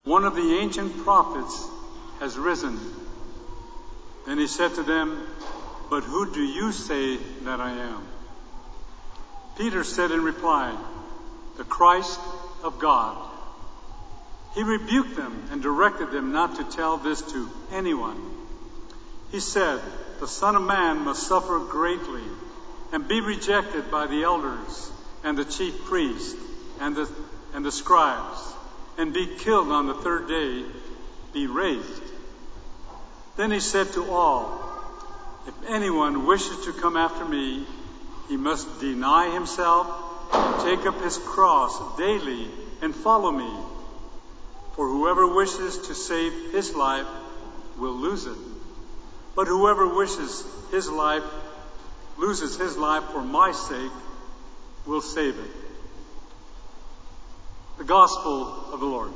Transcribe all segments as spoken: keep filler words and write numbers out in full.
one of the ancient prophets has risen." Then he said to them, "But who do you say that I am?" Peter said in reply, "The Christ of God." He rebuked them and directed them not to tell this to anyone. He said, "The Son of Man must suffer greatly and be rejected by the elders and the chief priests and the, and the scribes, and be killed on the third day, be raised." Then he said to all, "If anyone wishes to come after me, he must deny himself and take up his cross daily and follow me. For whoever wishes to save his life will lose it. But whoever wishes his life, loses his life for my sake, will save it." The Gospel of the Lord.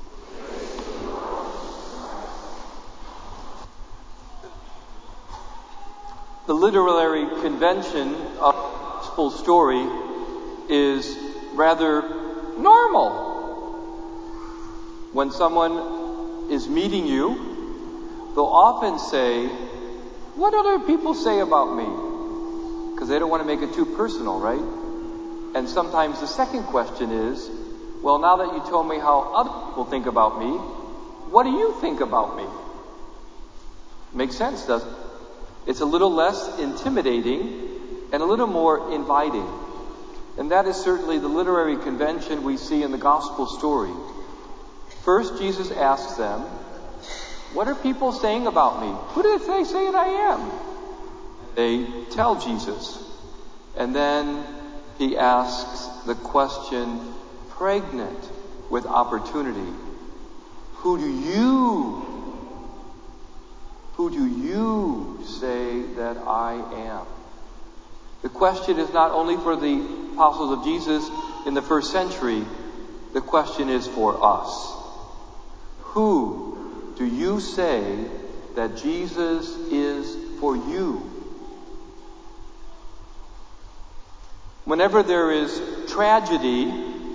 The literary convention of the gospel story is rather normal. When someone is meeting you, they'll often say, "What other people say about me?" Because they don't want to make it too personal, right? And sometimes the second question is, "Well, now that you told me how other people think about me, what do you think about me?" Makes sense, doesn't it? It's a little less intimidating and a little more inviting. And that is certainly the literary convention we see in the gospel story. First, Jesus asks them, "What are people saying about me? Who do they say that I am?" They tell Jesus. And then he asks the question pregnant with opportunity. Who do you, who do you say that I am? The question is not only for the apostles of Jesus in the first century, the question is for us. Who do you say that Jesus is for you? Whenever there is tragedy,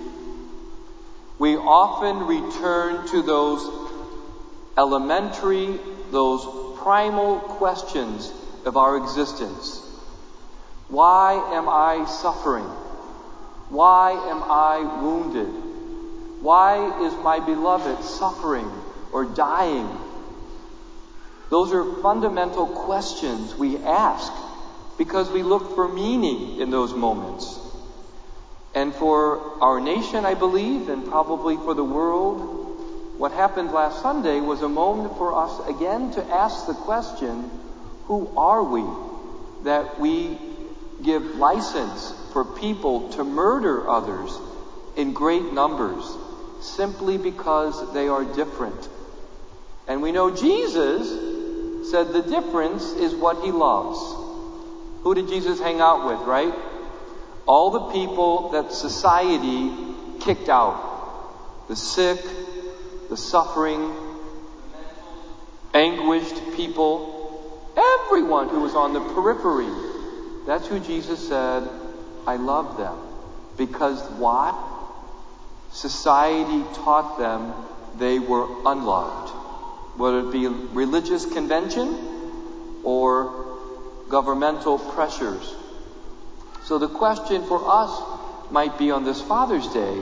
we often return to those elementary, those primal questions of our existence. Why am I suffering? Why am I wounded? Why is my beloved suffering or dying? Those are fundamental questions we ask because we look for meaning in those moments. And for our nation, I believe, and probably for the world, what happened last Sunday was a moment for us again to ask the question, who are we that we give license for people to murder others in great numbers simply because they are different? And we know Jesus said the difference is what he loves. Who did Jesus hang out with, right? All the people that society kicked out. The sick, the suffering, anguished people, everyone who was on the periphery. That's who Jesus said, I love them. Because why? Society taught them they were unloved. Whether it be religious convention or governmental pressures. So the question for us might be on this Father's Day,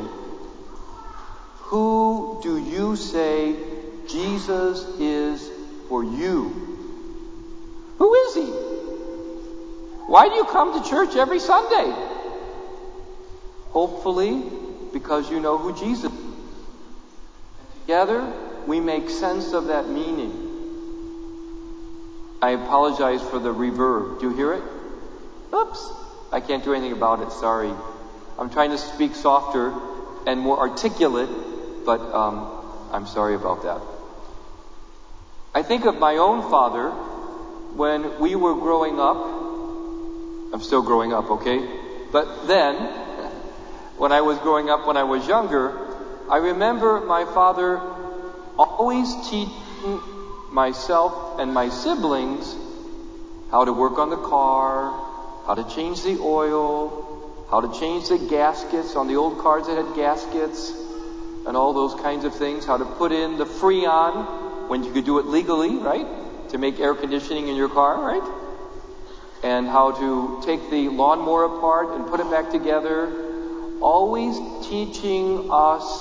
who do you say Jesus is for you? Who is he? Why do you come to church every Sunday? Hopefully, because you know who Jesus is. And together, we make sense of that meaning. I apologize for the reverb. Do you hear it? Oops. I can't do anything about it. Sorry. I'm trying to speak softer and more articulate, but um, I'm sorry about that. I think of my own father when we were growing up. I'm still growing up, okay? But then, when I was growing up, when I was younger, I remember my father always teaching myself and my siblings how to work on the car, how to change the oil, how to change the gaskets on the old cars that had gaskets, and all those kinds of things, how to put in the Freon when you could do it legally, right? To make air conditioning in your car, right? And how to take the lawnmower apart and put it back together. Always teaching us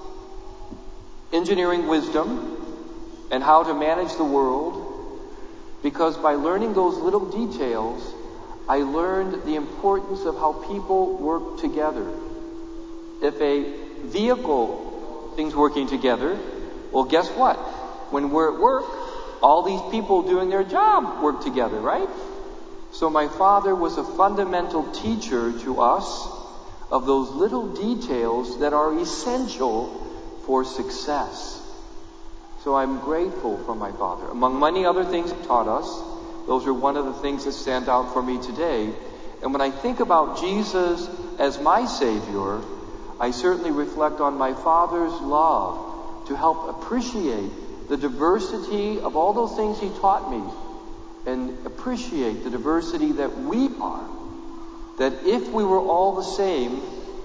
engineering wisdom and how to manage the world. Because by learning those little details, I learned the importance of how people work together. If a vehicle, things working together, well, guess what? When we're at work, all these people doing their job work together, right? So my father was a fundamental teacher to us of those little details that are essential for success. So I'm grateful for my father. Among many other things he taught us, those are one of the things that stand out for me today. And when I think about Jesus as my Savior, I certainly reflect on my father's love to help appreciate the diversity of all those things he taught me, and appreciate the diversity that we are. That if we were all the same,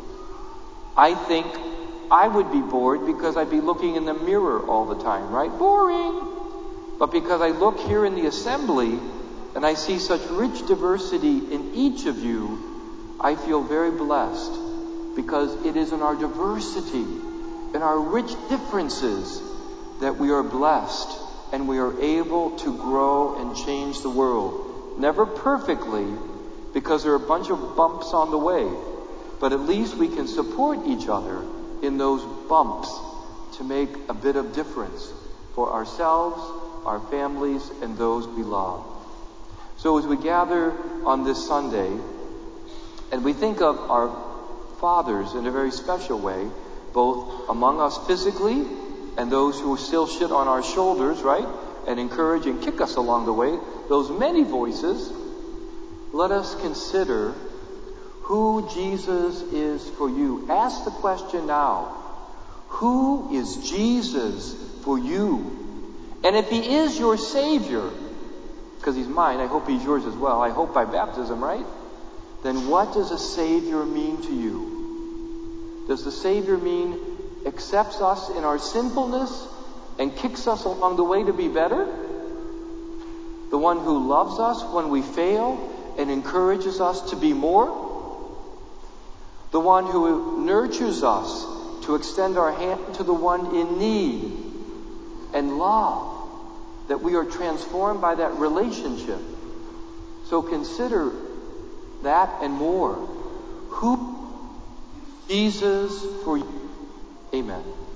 I think I would be bored because I'd be looking in the mirror all the time, right? Boring! But because I look here in the assembly and I see such rich diversity in each of you, I feel very blessed, because it is in our diversity, in our rich differences, that we are blessed and we are able to grow and change the world. Never perfectly, because there are a bunch of bumps on the way, but at least we can support each other in those bumps to make a bit of difference for ourselves, our families, and those we love. So as we gather on this Sunday, and we think of our fathers in a very special way, both among us physically and those who still sit on our shoulders, right? And encourage and kick us along the way, those many voices, let us consider who Jesus is for you. Ask the question now, who is Jesus for you? And if he is your Savior, because he's mine, I hope he's yours as well, I hope by baptism, right? Then what does a Savior mean to you? Does the Savior mean accepts us in our sinfulness and kicks us along the way to be better? The one who loves us when we fail and encourages us to be more? The one who nurtures us to extend our hand to the one in need and love, that we are transformed by that relationship. So consider that and more. Who is Jesus for you? Amen.